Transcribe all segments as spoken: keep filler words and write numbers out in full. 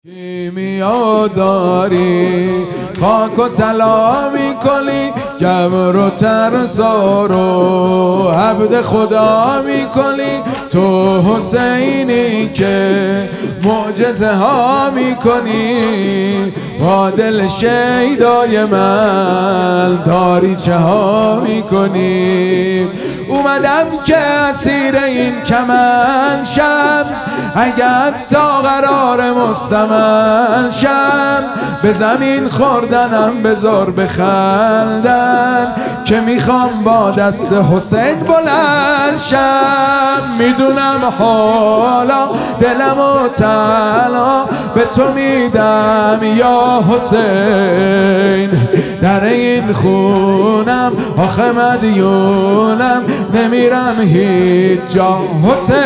کیمیا داری خاک و طلا میکنی، جبر و ترسا رو عبد خدا میکنی. تو حسینی که معجزه ها میکنی، با دل شیدای من داری چه ها میکنی. اومدم که اسیر این کمن شم، اگر تا قرار مستمن شم. به زمین خوردنم بذار بخندن، که میخوام با دست حسین بلند شم. میدونم حالا دلم و تنها به تو میدم یا حسین. در این خونم آخه مدیونم، نمیرم هیچ جا حسین.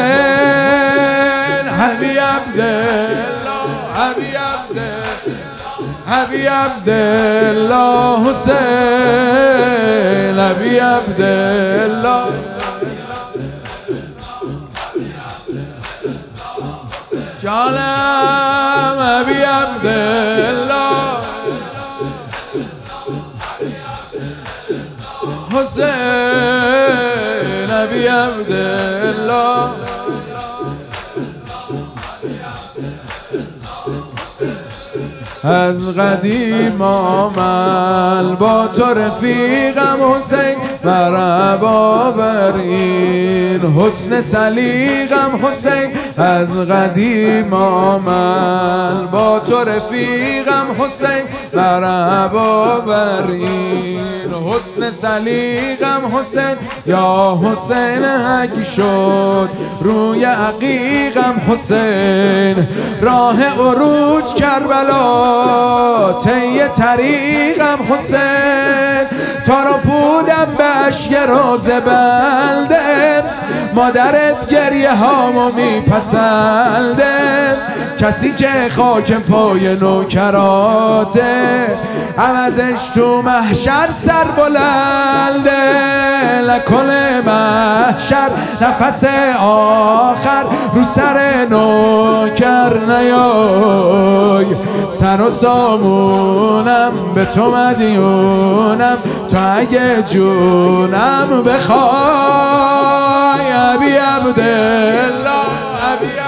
حبی عبدالله حبی عبدالله حبی عبدالله حسین. حبی عبدالله جانم حبی عبدالله حسین. حبی عبدالله از قدیم آمل با تو رفیقم حسین، مرحبا بر این حسن سلیقم حسین. از قدیم آمل با تو رفیقم حسین، مرحبا بر این حسن سلیقم حسین. یا حسین حق شد روی عقیقم حسین، راه عروج کربلا طی طریقم حسین. تا رو بودم به اشک روزه بلده، مادرت گریه هامو میپسنده. کسی که خاک پای نوکراته، عوضش تو محشر سر بلنده. لکنه محشر نفس آخر رو سر نوکر نیای. سر و سامونم به تو مدیونم، تو اگه جونم بخوای. حبی عبدالله حبی